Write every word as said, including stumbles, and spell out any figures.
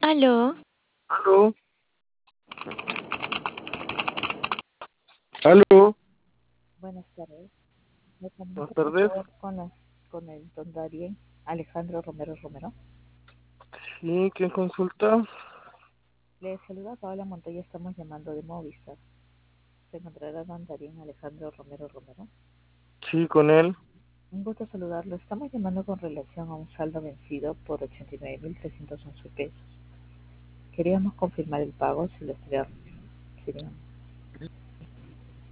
Aló, Aló, aló, buenas tardes. Me buenas comunico por tardes. favor con, la- con el don Darien Alejandro Romero Romero. Sí, ¿quién consulta? Le saluda Paola Montoya, estamos llamando de Movistar. Se encontrará don Darien Alejandro Romero Romero. Sí, con él. Un gusto saludarlo. Estamos llamando con relación a un saldo vencido por ochenta y nueve mil trescientos once pesos. Queríamos confirmar el pago si lo estaría recibiendo.